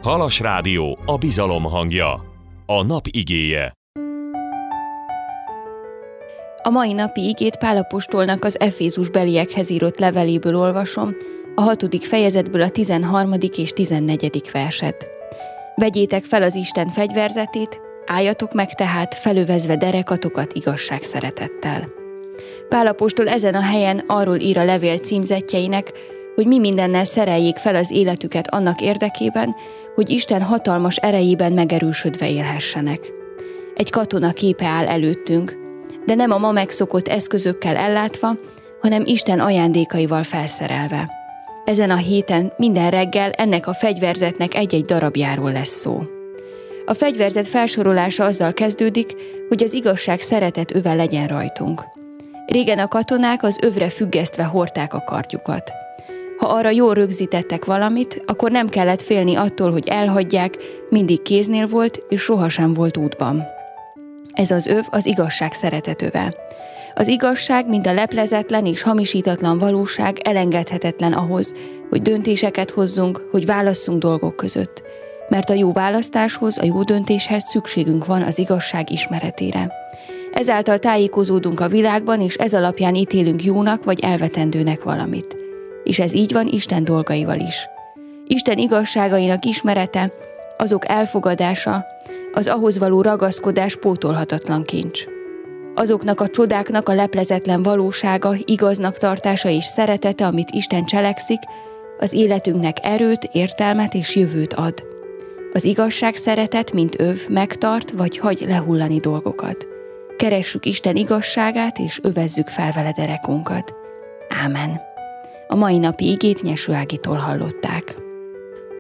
Halas Rádió, a bizalom hangja. A nap igéje. A mai napi igét Pál apostolnak az Efézusbeliekhez írott leveléből olvasom, a 6. fejezetből a 13. és 14. verset. Vegyétek fel az Isten fegyverzetét, álljatok meg tehát, felövezve derekatokat igazság szeretettel. Pál apostol ezen a helyen arról ír a levél címzettjeinek, hogy mi mindennel szereljék fel az életüket annak érdekében, hogy Isten hatalmas erejében megerősödve élhessenek. Egy katona képe áll előttünk, de nem a ma megszokott eszközökkel ellátva, hanem Isten ajándékaival felszerelve. Ezen a héten minden reggel ennek a fegyverzetnek egy-egy darabjáról lesz szó. A fegyverzet felsorolása azzal kezdődik, hogy az igazság szeretet öve legyen rajtunk. Régen a katonák az övre függesztve hordták a kardjukat. Ha arra jól rögzítettek valamit, akkor nem kellett félni attól, hogy elhagyják, mindig kéznél volt, és sohasem volt útban. Ez az öv az igazság szeretet öve. Az igazság, mint a leplezetlen és hamisítatlan valóság elengedhetetlen ahhoz, hogy döntéseket hozzunk, hogy válasszunk dolgok között. Mert a jó választáshoz, a jó döntéshez szükségünk van az igazság ismeretére. Ezáltal tájékozódunk a világban, és ez alapján ítélünk jónak vagy elvetendőnek valamit. És ez így van Isten dolgaival is. Isten igazságainak ismerete, azok elfogadása, az ahhoz való ragaszkodás pótolhatatlan kincs. Azoknak a csodáknak a leplezetlen valósága, igaznak tartása és szeretete, amit Isten cselekszik, az életünknek erőt, értelmet és jövőt ad. Az igazság szeretet, mint öv, megtart vagy hagy lehullani dolgokat. Keressük Isten igazságát és övezzük fel vele derekunkat. Ámen. A mai napi igét Nyeső Ágitól hallották.